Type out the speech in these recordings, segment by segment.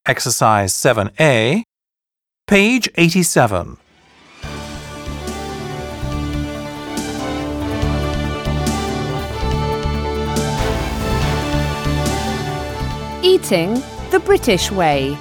Exercise 7A, page 87. Eating the British way.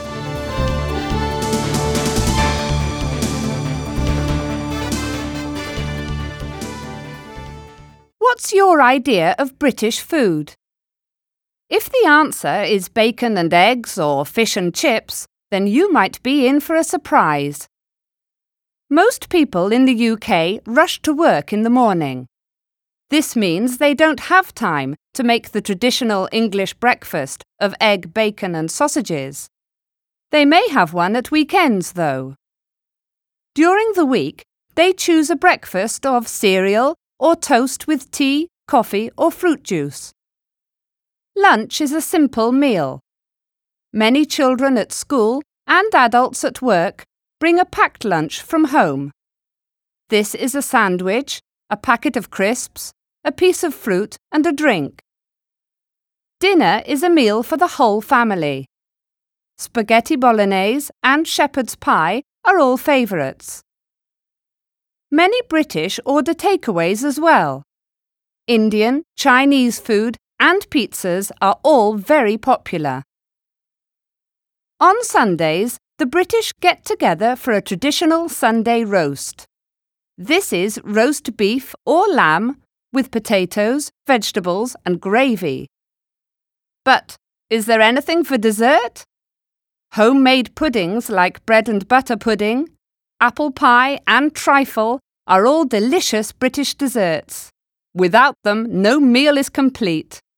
What's your idea of British food? If the answer is bacon and eggs or fish and chips, then you might be in for a surprise. Most people in the UK rush to work in the morning. This means they don't have time to make the traditional English breakfast of egg, bacon and sausages. They may have one at weekends, though. During the week, they choose a breakfast of cereal or toast with tea, coffee or fruit juice. Lunch is a simple meal. Many children at school and adults at work bring a packed lunch from home. This is a sandwich, a packet of crisps, a piece of fruit and a drink. Dinner is a meal for the whole family. Spaghetti bolognese and shepherd's pie are all favourites. Many British order takeaways as well. Indian, Chinese food and pizzas are all very popular. On Sundays, the British get together for a traditional Sunday roast. This is roast beef or lamb with potatoes, vegetables and gravy. But is there anything for dessert? Homemade puddings like bread and butter pudding, apple pie and trifle are all delicious British desserts. Without them, no meal is complete.